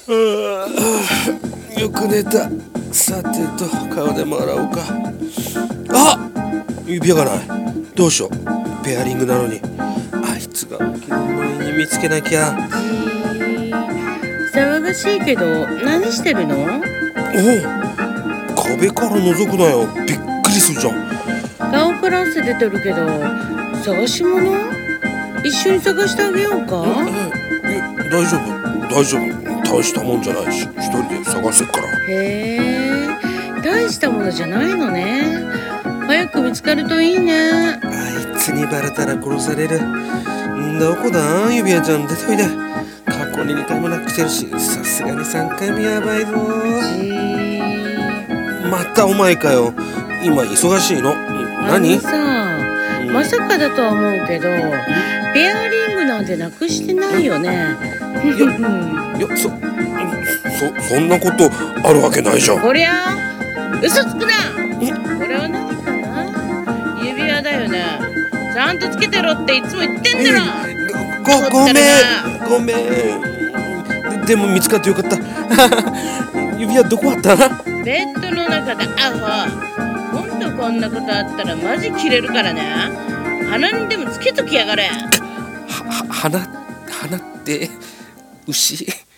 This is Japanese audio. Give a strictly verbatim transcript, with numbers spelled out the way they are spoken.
ああ、よく寝た。さてと顔でも洗おうか。あ、指輪がない。どうしよう。ペアリングなのに。あいつが起きる前に見つけなきゃ。 騒がしいけど何してるの？ おう、壁から覗くなよ。びっくりするじゃん。 顔から汗出てるけど探し物？一緒に探してあげようか？ え、え、大丈夫大丈夫。大したもんじゃないし、一人で探せっから。 へえ、大したものじゃないのね。早く見つかるといいね。 あいつにバレたら殺される。んどこだ指輪ちゃん、出ておいで。過去ににかいもなく来てるし、さすがにさんかいめやばいぞ。またお前かよ。今忙しいの。何？ あのさ、うん、まさかだとは思うけどペアリングなんてなくしてないよね。 いや、いや、そ、そ、そんなことあるわけないじゃん。 こりゃ嘘つくな。これは何かな？指輪だよね。ちゃんとつけてろっていつも言ってんだろ。 ご、ごめんごめん。で、でも見つかってよかった。指輪どこあった？ ベッドの中で。アホ、今度こんなことあったらマジ切れるからね。鼻にでもつけときやがれ。 は、は、鼻、鼻って牛？